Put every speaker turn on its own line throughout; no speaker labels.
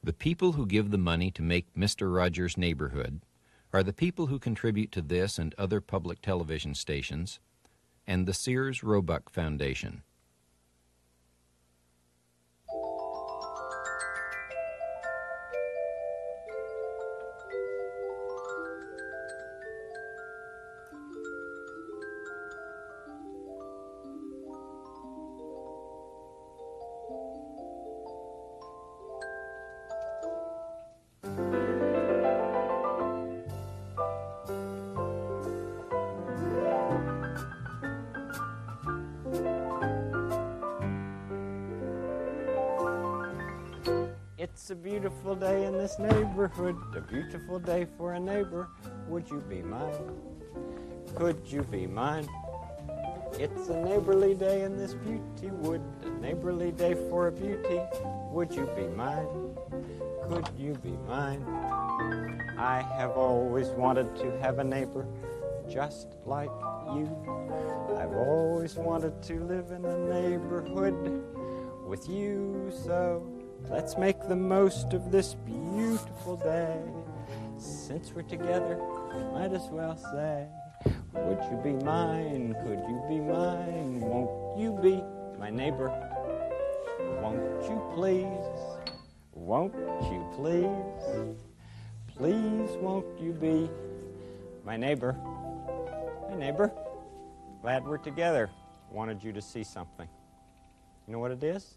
The people who give the money to make Mr. Rogers' Neighborhood are the people who contribute to this and other public television stations and the Sears Roebuck Foundation.
It's a beautiful day in this neighborhood, a beautiful day for a neighbor. Would you be mine? Could you be mine? It's a neighborly day in this beauty wood, a neighborly day for a beauty. Would you be mine? Could you be mine? I have always wanted to have a neighbor just like you. I've always wanted to live in a neighborhood with you, so let's make the most of this beautiful day. Since we're together, might as well say, would you be mine? Could you be mine? Won't you be my neighbor? Won't you please? Won't you please? Please won't you be my neighbor? My neighbor, glad we're together. Wanted you to see something. You know what it is?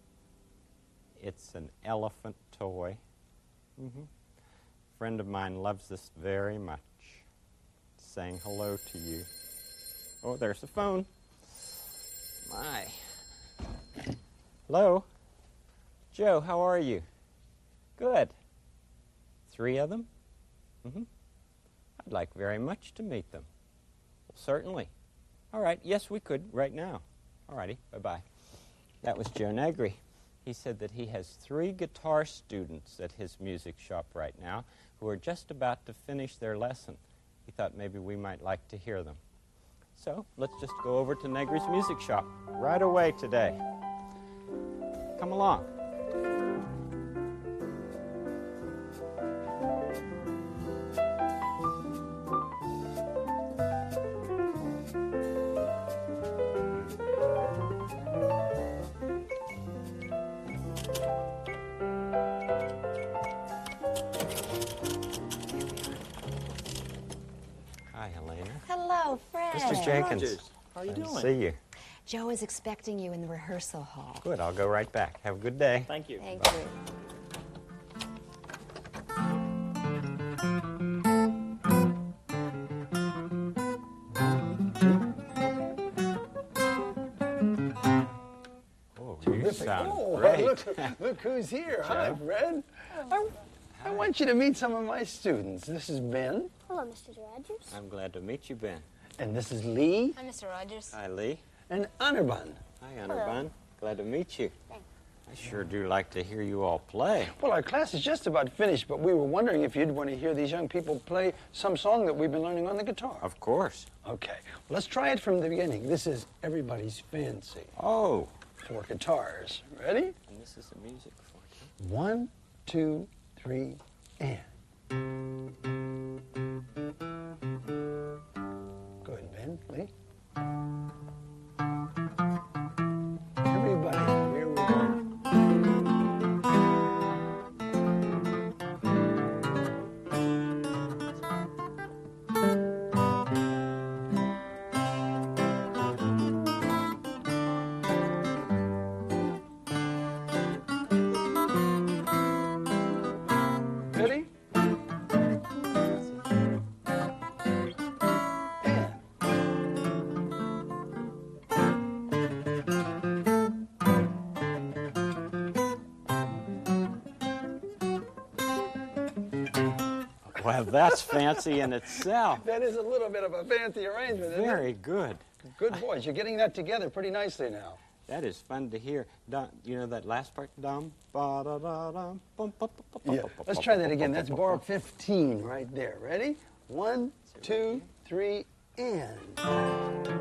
It's an elephant toy. A friend of mine loves this very much. Saying hello to you. Oh, there's the phone. My. Hello? Joe, how are you? Good. 3 of them? I'd like very much to meet them. Well, certainly. All right, yes, we could right now. All righty, bye-bye. That was Joe Negri. He said that he has 3 guitar students at his music shop right now who are just about to finish their lesson. He thought maybe we might like to hear them. So let's just go over to Negri's music shop right away today. Come along.
Hello, Fred.
Mr. Jenkins.
Rogers, how are you doing?
See you.
Joe is expecting you in the rehearsal hall.
Good, I'll go right back. Have a good day.
Thank you.
Thank you.
Oh, you sound
Oh,
great.
look who's here. Hi, Fred. I want you to meet some of my students. This is Ben,
Hello, Mr. Rogers.
I'm glad to meet you, Ben.
and this is Lee,
Hi, Mr. Rogers.
Hi, Lee.
and Anirban.
Hi, Anirban. Glad to meet you.
Thanks.
I sure do like to hear you all play.
Well, our class is just about finished, but we were wondering if you'd want to hear these young people play some song that we've been learning on the guitar.
Of course.
Okay, well, let's try it from the beginning. This is Everybody's Fancy
Oh.
for guitars. Ready?
And this is the music for you.
1, 2, 3, and. Good, Ben, Lee. Everybody, here we go. Ready? And.
Well, that's fancy in itself.
That is a little bit of a fancy arrangement, isn't
Very
it?
good.
Good boys. You're getting that together pretty nicely now.
That is fun to hear. You know that last part? Dum, ba, da, da, dum, bum, ba, ba, ba,
Yeah.
ba, ba,
Let's
ba,
try
ba,
that
ba,
again.
ba,
That's
ba,
bar
ba.
15 right there. Ready? 1, 2, 3, and.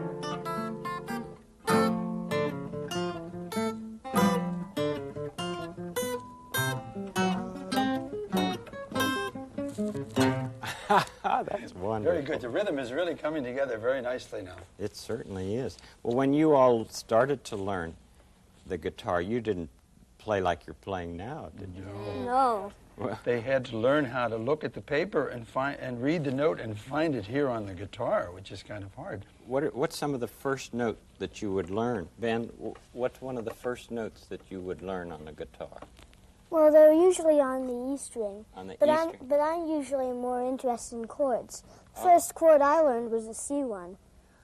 That's wonderful.
Very good. The rhythm is really coming together very nicely now.
It certainly is. Well, when you all started to learn the guitar, you didn't play like you're playing now, did you?
No.
Well,
They had to learn how to look at the paper and read the note and find it here on the guitar, which is kind of hard.
what's some of the first note that you would learn? Ben, what's one of the first notes that you would learn on the guitar?
Well, they're usually on the E string.
On the
But
E string?
I'm usually more interested in chords. First chord I learned was a C one.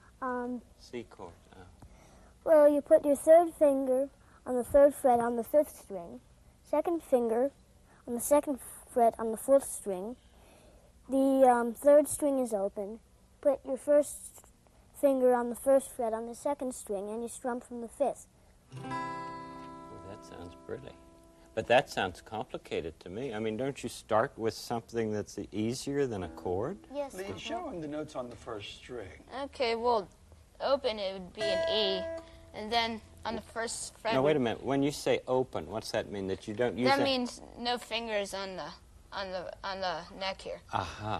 C chord.
Well, you put your third finger on the third fret on the fifth string, second finger on the second fret on the fourth string. The third string is open. Put your first finger on the first fret on the second string, and you strum from the fifth.
Well, that sounds pretty. But that sounds complicated to me. I mean, don't you start with something that's easier than a chord?
Yes.
Lee, show him the notes on the first string.
Okay, well, open it would be an E, and then on the first fret.
No, wait a minute. When you say open, what's that mean? That you don't use
That means no fingers on the neck here.
Aha.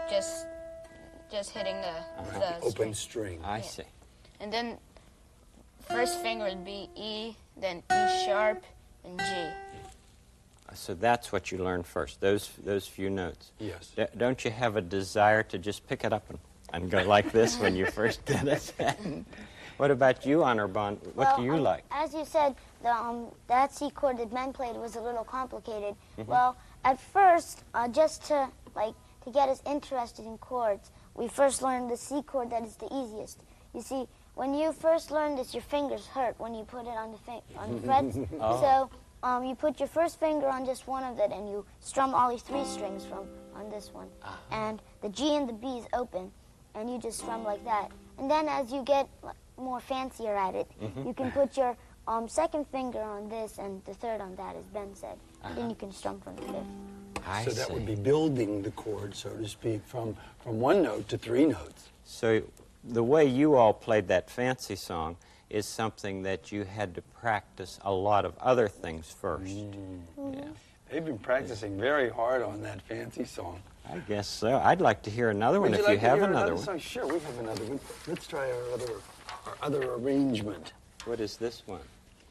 Just hitting the
Open
string.
string.
I see.
And then first finger would be E, then E sharp, and G.
So that's what you learn first, those few notes.
Yes.
Don't you have a desire to just pick it up and go like this when you first get it? What about you, Honor Bond? What do you like?
As you said, that C chord that Ben played was a little complicated. Well, at first, just to get us interested in chords, we first learned the C chord that is the easiest. You see, when you first learn this, your fingers hurt when you put it on the frets. So you put your first finger on just one of it, and you strum all these three strings on this one. And the G and the B is open, and you just strum like that. And then as you get more fancier at it, you can put your second finger on this and the third on that, as Ben said. And then you can strum from the fifth.
So that would be building the chord, so to speak, from one note to three notes.
So the way you all played that fancy song is something that you had to practice a lot of other things first. Yeah,
They've been practicing very hard on that fancy song.
I guess so. I'd like to hear another one
Would
if
you
you
like to
have
hear
another
another
one.
song? Sure, we have another one. Let's try our other arrangement.
What is this one?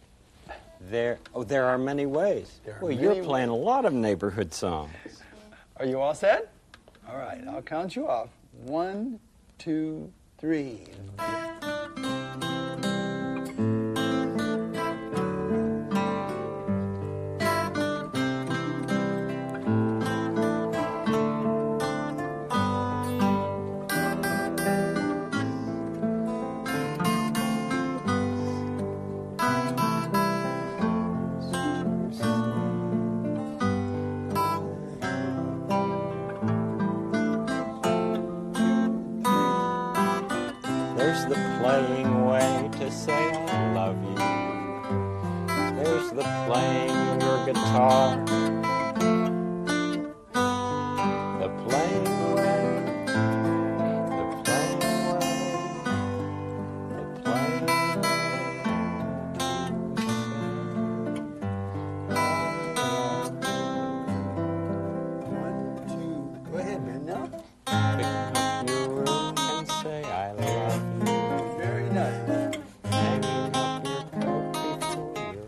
There are many ways.
There are
Well,
many
you're playing a lot of neighborhood songs.
Are you all set? All right, I'll count you off. 1, 2, 3.
There's the playing way to say I love you. There's the playing your guitar. The playing way. The playing way. The playing way.
Go ahead, man. Now.
Pick up your room and say I love you.
Very nice.
Hanging up your coat before your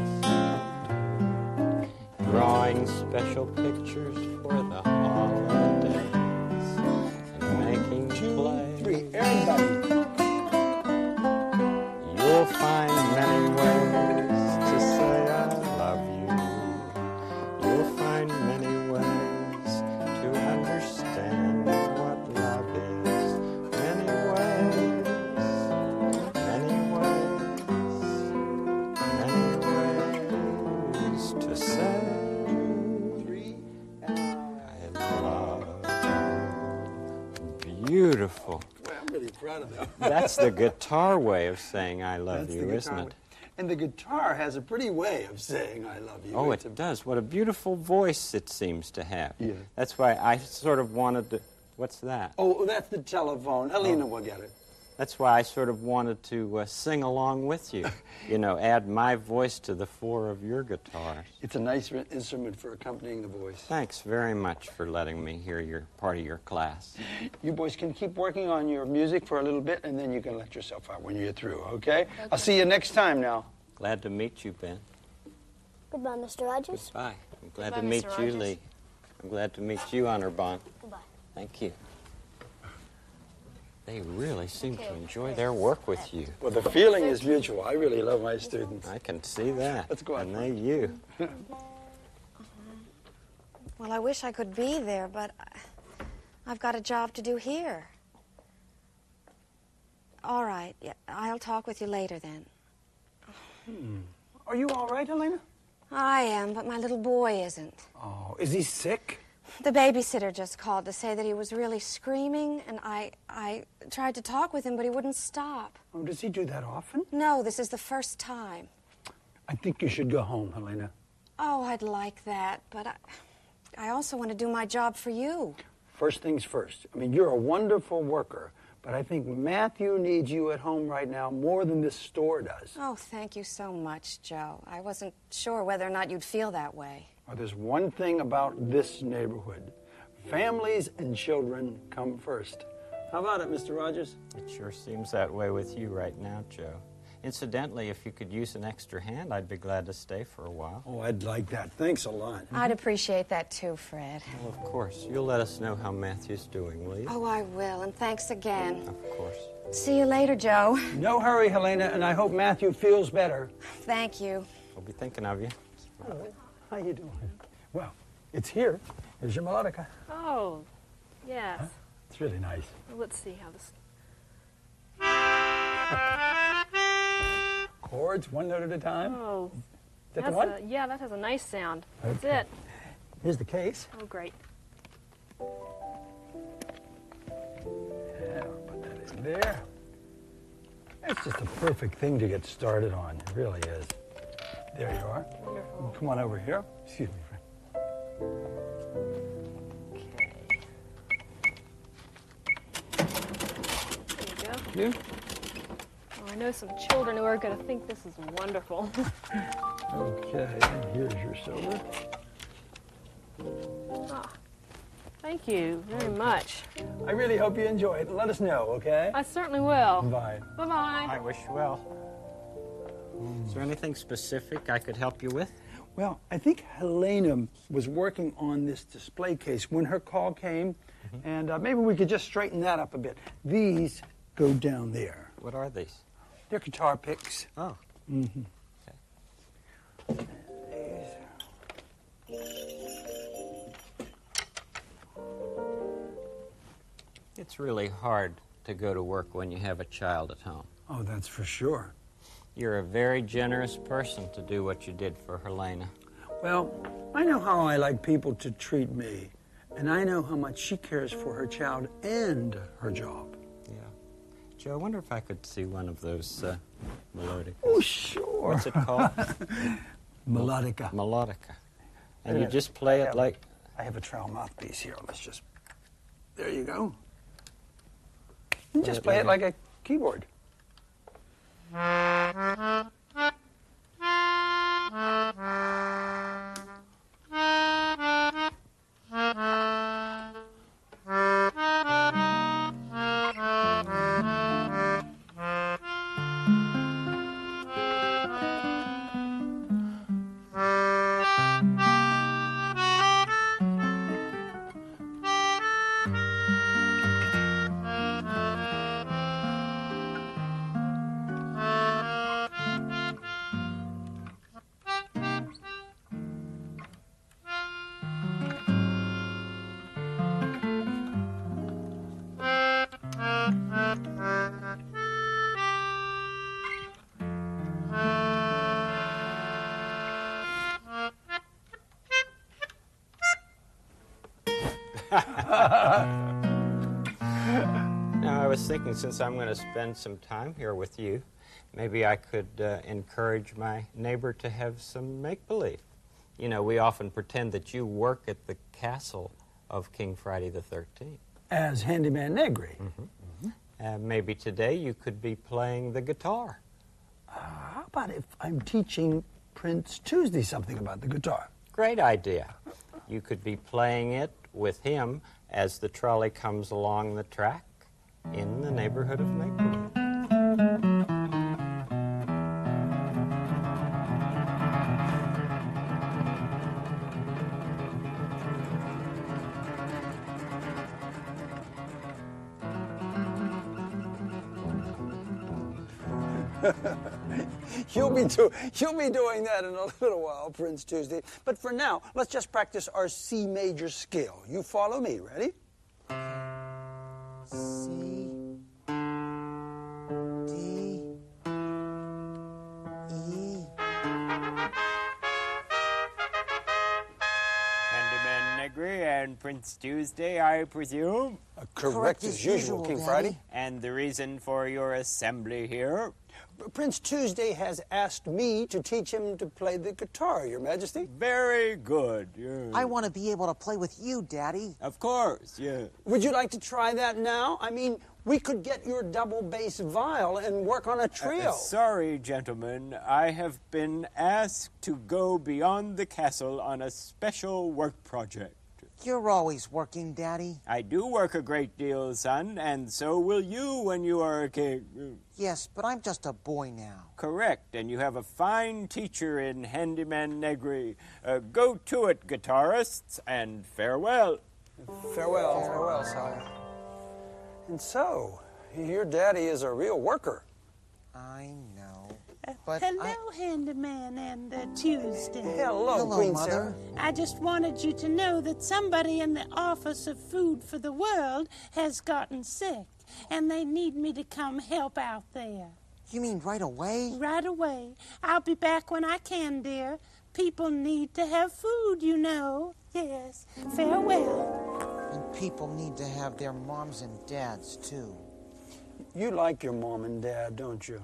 house. Drawing special pictures for the holidays. And making play.
3. Everybody.
You'll find many ways to say I love you. You'll find many ways to understand what love is. Many ways, many ways to say I love you. Beautiful.
Well, I'm really proud of that.
That's the guitar way of saying I love
That's
you,
the
isn't
guitar.
it?
And the guitar has a pretty way of saying I love you.
Oh,
It's
it does. What a beautiful voice it seems to have.
Yeah.
That's why I sort of wanted to... What's that?
Oh, that's the telephone. Helena will get it.
That's why I sort of wanted to sing along with you. You know, add my voice to the four of your guitars.
It's a nice instrument for accompanying the voice.
Thanks very much for letting me hear your part of your class.
You boys can keep working on your music for a little bit, and then you can let yourself out when you're through, okay? I'll see you next time now.
Glad to meet you, Ben.
Goodbye, Mr. Rogers.
Bye. I'm glad
Goodbye,
to meet
Mr.
you,
Rogers.
Lee. I'm glad to meet you, Honorbon.
Goodbye.
Thank you. They really seem to enjoy their work with you.
Well, the feeling is mutual. I really love my students.
I can see that.
Let's go out.
And they you.
Well, I wish I could be there, but I've got a job to do here. All right. Yeah, I'll talk with you later then.
Are you all right, Helena?
I am, but my little boy isn't.
Oh, is he sick?
The babysitter just called to say that he was really screaming, and I tried to talk with him, but he wouldn't stop.
Oh, does he do that often?
No, this is the first time.
I think you should go home, Helena.
Oh, I'd like that, but I also want to do my job for you.
First things first. I mean, you're a wonderful worker, but I think Matthew needs you at home right now more than this store does.
Oh, thank you so much, Joe. I wasn't sure whether or not you'd feel that way.
Well, there's one thing about this neighborhood. Families and children come first. How about it, Mr. Rogers?
It sure seems that way with you right now, Joe. Incidentally, if you could use an extra hand, I'd be glad to stay for a while.
Oh, I'd like that. Thanks a lot.
I'd appreciate that too, Fred.
Well, of course. You'll let us know how Matthew's doing, will you?
Oh, I will, and thanks again.
Of course.
See you later, Joe.
No hurry, Helena, and I hope Matthew feels better.
Thank you.
We'll be thinking of you.
How you doing? Well, it's here. Here's your melodica.
Oh, yes.
It's really nice.
Well, let's see how this...
Chords, one note at a time.
Oh,
Is that the one?
yeah, that has a nice sound. That's
Okay.
it.
Here's the case.
Oh, great.
Yeah, I'll put that in there. It's just a perfect thing to get started on. It really is. There you are.
Wonderful.
Come on over here. Excuse me, friend.
There you go.
You?
Oh, I know some children who are going to think this is wonderful.
Okay, and here's your silver.
Thank you very much.
I really hope you enjoy it. Let us know, okay?
I certainly will.
Bye.
Bye-bye.
I wish you well. Is there anything specific I could help you with?
Well, I think Helena was working on this display case when her call came, and maybe we could just straighten that up a bit. These go down there.
What are these?
They're guitar picks.
Oh.
Mm-hmm.
Okay. It's really hard to go to work when you have a child at home.
Oh, that's for sure.
You're a very generous person to do what you did for Helena.
Well, I know how I like people to treat me, and I know how much she cares for her child and her job.
Yeah. Joe, I wonder if I could see one of those melodicas.
Oh, sure.
What's it called?
Melodica.
Melodica. And you just play it like...
I have a trowel mouthpiece here. Let's just... There you go. And just play it like a keyboard.
Now, I was thinking, since I'm going to spend some time here with you, maybe I could encourage my neighbor to have some make-believe. You know, we often pretend that you work at the castle of King Friday the 13th.
As Handyman Negri.
Maybe today you could be playing the guitar.
How about if I'm teaching Prince Tuesday something about the guitar?
Great idea. You could be playing it with him as the trolley comes along the track in the neighborhood of Maplewood.
You'll be doing that in a little while, Prince Tuesday. But for now, let's just practice our C major scale. You follow me. Ready? C, D, E.
Handyman Negri and Prince Tuesday, I presume.
Correct as usual, King Friday.
And the reason for your assembly here?
Prince Tuesday has asked me to teach him to play the guitar, Your Majesty.
Very good. Yeah.
I want to be able to play with you, Daddy.
Of course, yeah.
Would you like to try that now? I mean, we could get your double bass viol and work on a trio.
Sorry, gentlemen. I have been asked to go beyond the castle on a special work project.
You're always working, Daddy.
I do work a great deal, son, and so will you when you are a king.
Yes, but I'm just a boy now.
Correct, and you have a fine teacher in Handyman Negri. Go to it, guitarists, and farewell.
Farewell, sire. And so, your daddy is a real worker.
I know. But
Hello, Handyman and Tuesday.
Hello, Queen
Mother.
Sarah.
I just wanted you to know that somebody in the Office of Food for the World has gotten sick, and they need me to come help out there.
You mean right away?
Right away. I'll be back when I can, dear. People need to have food, you know. Yes. Farewell.
And people need to have their moms and dads, too.
You like your mom and dad, don't you?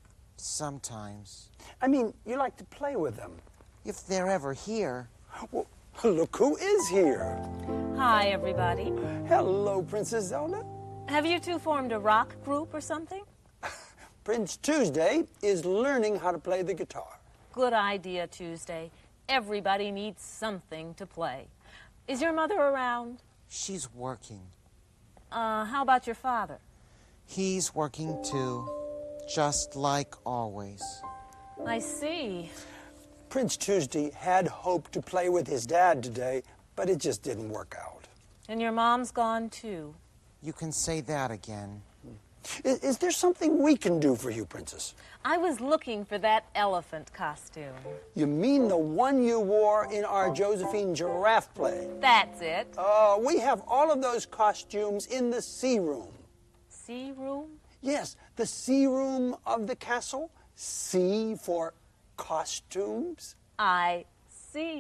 Sometimes.
I mean, you like to play with them.
If they're ever here.
Well, look who is here.
Hi, everybody.
Hello, Princess Zelda.
Have you two formed a rock group or something?
Prince Tuesday is learning how to play the guitar.
Good idea, Tuesday. Everybody needs something to play. Is your mother around?
She's working.
How about your father?
He's working, too. Just like always.
I see.
Prince Tuesday had hoped to play with his dad today, but it just didn't work out.
And your mom's gone, too.
You can say that again.
Is there something we can do for you, Princess?
I was looking for that elephant costume.
You mean the one you wore in our Josephine Giraffe play?
That's it.
We have all of those costumes in the sea room.
Sea room?
Yes, the sea room of the castle. C for costumes.
I see.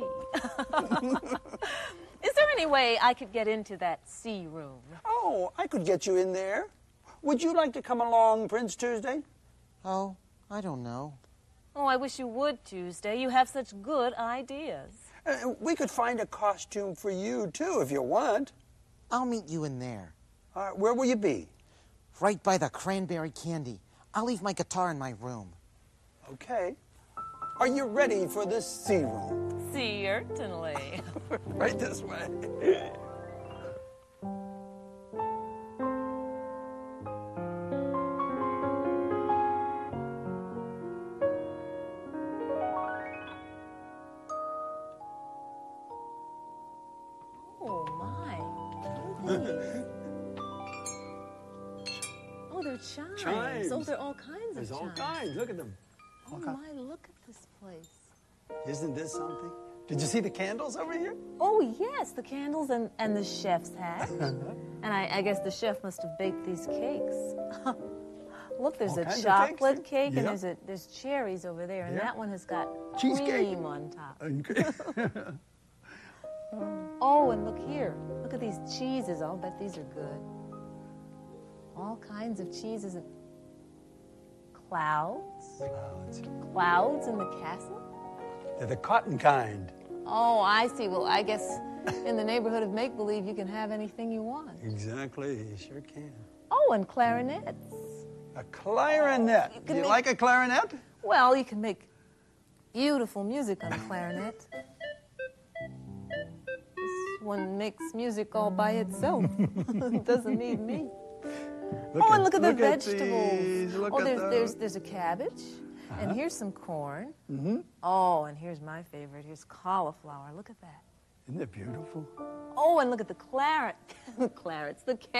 Is there any way I could get into that sea room?
Oh, I could get you in there. Would you like to come along, Prince Tuesday?
Oh, I don't know.
Oh, I wish you would, Tuesday. You have such good ideas.
We could find a costume for you, too, if you want.
I'll meet you in there.
Where will you be?
Right by the cranberry candy. I'll leave my guitar in my room.
Okay. Are you ready for the sea room?
Certainly.
Right this way.
Oh, my. Oh, they're chimes.
Chimes.
Oh, they're all kinds
There's
of
all
chimes.
kinds. Look at them.
Oh, my, look at this place.
Isn't this something? Did you see the candles over here?
Oh, yes, the candles and the chef's hat. And I guess the chef must have baked these cakes. Look, there's
All
a
kinds of
chocolate
cakes.
cake,
Yeah.
and there's cherries over there, and
Yeah.
that one has got
Cheesecake.
cream on top. Oh, and look here. Look at these cheeses. I'll bet these are good. All kinds of cheeses. Clouds? Clouds in the castle?
They're the cotton kind.
Oh, I see. Well, I guess in the neighborhood of make-believe, you can have anything you want.
Exactly. You sure can.
Oh, and clarinets.
A clarinet. Do you like a clarinet?
Well, you can make beautiful music on a clarinet. This one makes music all by itself. It doesn't need me. And look at the vegetables. There's a cabbage, and here's some corn.
Mm-hmm.
Oh, and here's my favorite. Here's cauliflower. Look at that.
Isn't it beautiful?
Oh, and look at the the carrots.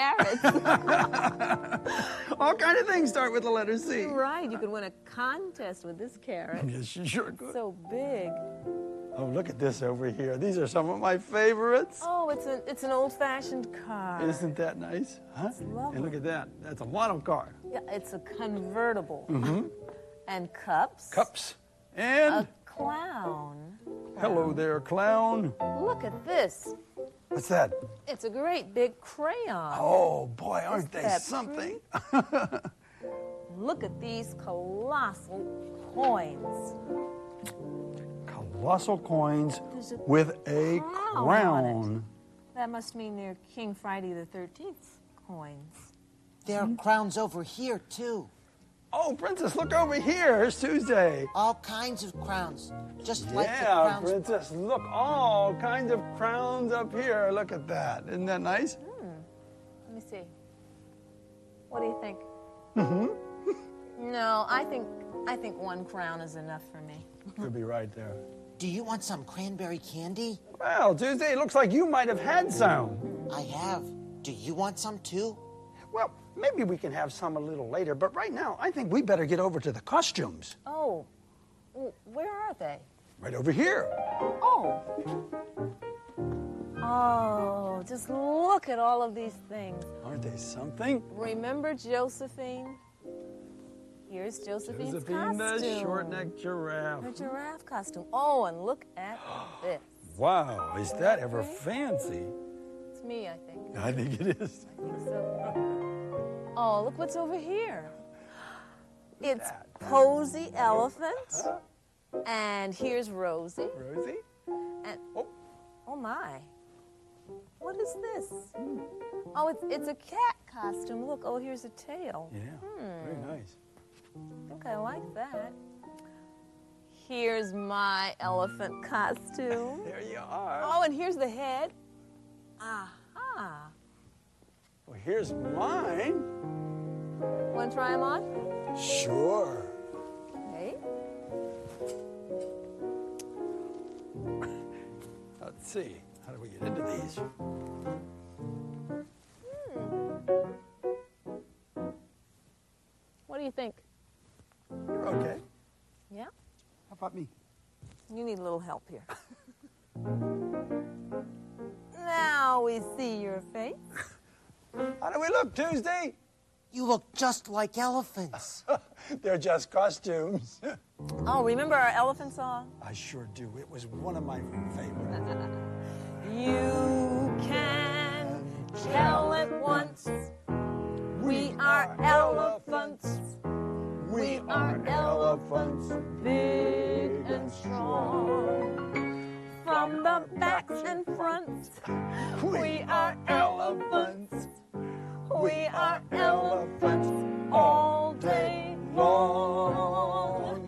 All kind of things start with the letter C.
Right, you could win a contest with this carrot.
Yes, you sure could.
So big.
Oh, look at this over here. These are some of my favorites.
Oh, it's an old-fashioned car.
Isn't that nice? Huh?
It's lovely.
And look at that. That's a model car.
Yeah, it's a convertible.
Mm-hmm.
And cups.
Cups. And
a clown.
Hello there, clown.
Look at this.
What's that?
It's a great big crayon.
Oh, boy, aren't they something?
Look at these colossal coins.
Colossal coins with a crown.
That must mean they're King Friday the 13th coins.
There are crowns over here, too.
Oh, Princess, look over here. It's Tuesday.
All kinds of crowns. Just like the
Yeah,
crowns.
Princess, look, all kinds of crowns up here. Look at that. Isn't that nice?
Let me see. What do you think?
Mm-hmm.
No, I think one crown is enough for me.
Could be right there.
Do you want some cranberry candy?
Well, Tuesday, it looks like you might have had some.
I have. Do you want some, too?
Well, maybe we can have some a little later, but right now, I think we better get over to the costumes.
Oh, where are they?
Right over here.
Oh, just look at all of these things.
Aren't they something?
Remember Josephine? Here's Josephine's costume.
the short-necked giraffe.
Her giraffe costume. Oh, and look at this.
Wow, is that ever fancy?
It's me, I think.
I think it is.
I think so. Oh, look what's over here. It's Posy Elephant. And here's Rosie.
Rosie?
And oh my. What is this? Oh, it's a cat costume. Look, oh, here's a tail.
Yeah, very nice.
I think I like that. Here's my elephant costume.
There you are.
Oh, and here's the head. Aha.
Well, here's mine.
Want to try them on?
Sure.
Okay.
Let's see. How do we get into these?
What do you think?
You're okay.
Yeah?
How about me?
You need a little help here. Now we see your face.
How do we look, Tuesday?
You look just like elephants.
They're just costumes.
Oh, remember our elephant song?
I sure do. It was one of my favorites.
You can tell at once we are elephants. We are elephants, big and strong. From the backs and fronts, we are elephants. We are elephants all day long.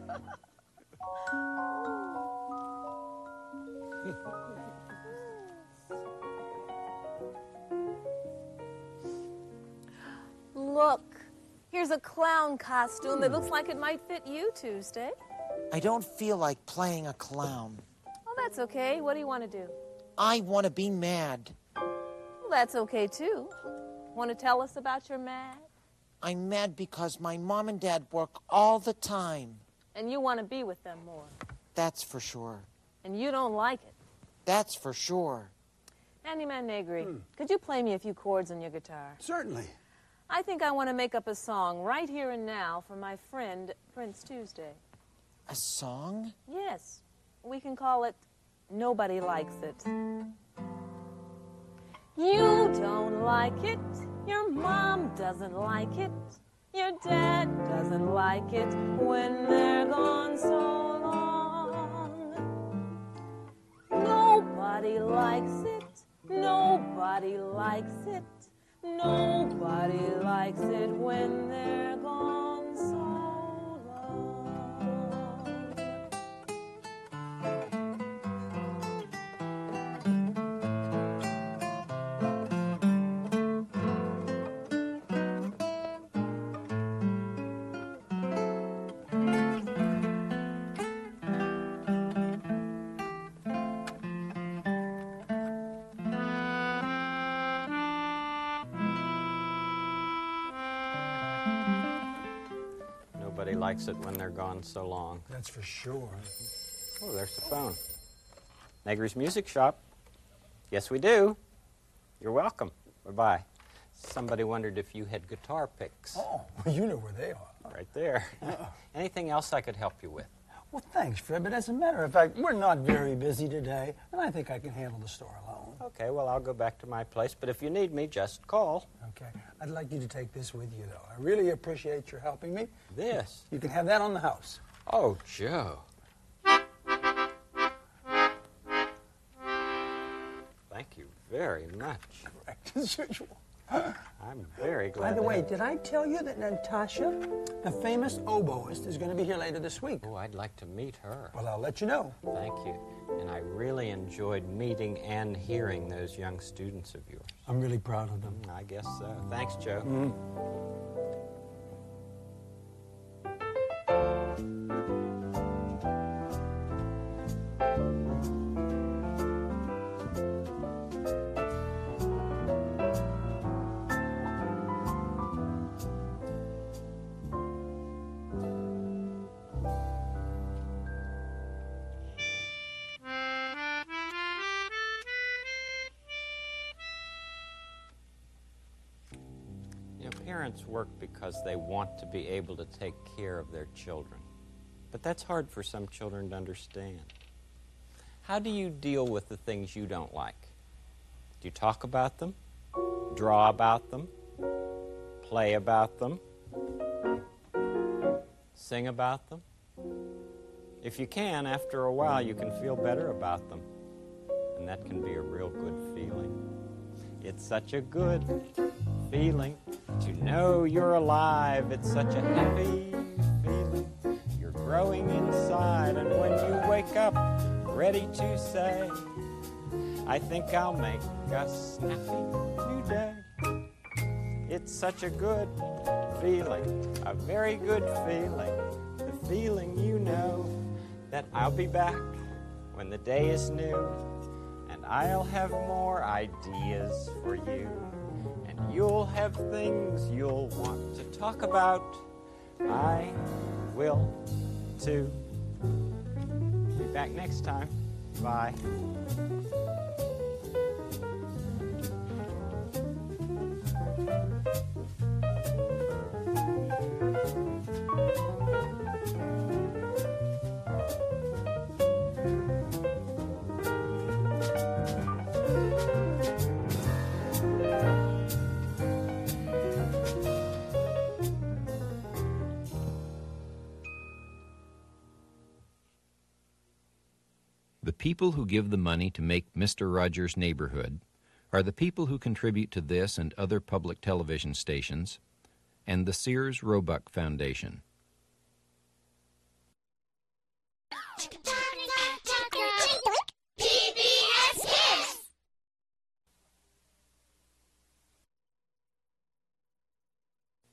Look, here's a clown costume that looks like it might fit you, Tuesday.
I don't feel like playing a clown.
Oh, that's okay. What do you want to do?
I want to be mad.
Well, that's okay, too. Want to tell us about your mad?
I'm mad because my mom and dad work all the time.
And you want to be with them more.
That's for sure.
And you don't like it.
That's for sure.
Handyman Negri, could you play me a few chords on your guitar?
Certainly.
I think I want to make up a song right here and now for my friend, Prince Tuesday.
A song?
Yes. We can call it Nobody Likes It. You don't like it. Your mom doesn't like it. Your dad doesn't like it when they're gone so long. Nobody likes it. Nobody likes it. Nobody likes it when they're gone so
Nobody likes it when they're gone so long.
That's for sure.
Oh, there's the phone. Negri's Music Shop. Yes, we do. You're welcome. Bye-bye. Somebody wondered if you had guitar picks.
Oh, well, you know where they are.
Right there. Anything else I could help you with?
Well, thanks, Fred, but as a matter of fact, we're not very busy today, and I think I can handle the store alone.
Okay, well, I'll go back to my place, but if you need me, just call.
Okay. I'd like you to take this with you, though. I really appreciate your helping me.
This?
You can have that on the house.
Oh, Joe. Thank you very much.
Correct, as usual.
I'm very glad.
By the way, did I tell you that Natasha, the famous oboist, is going to be here later this week?
Oh, I'd like to meet her.
Well, I'll let you know.
Thank you. And I really enjoyed meeting and hearing those young students of yours.
I'm really proud of them.
I guess so. Thanks, Joe. Parents work because they want to be able to take care of their children. But that's hard for some children to understand. How do you deal with the things you don't like? Do you talk about them? Draw about them? Play about them? Sing about them? If you can, after a while, you can feel better about them. And that can be a real good feeling. It's such a good feeling to know you're alive. It's such a happy feeling. You're growing inside, and when you wake up, ready to say, I think I'll make a snappy new day. It's such a good feeling, a very good feeling. The feeling you know that I'll be back when the day is new, and I'll have more ideas for you. You'll have things you'll want to talk about. I will, too. Be back next time. Bye.
The people who give the money to make Mr. Rogers' Neighborhood are the people who contribute to this and other public television stations and the Sears Roebuck Foundation.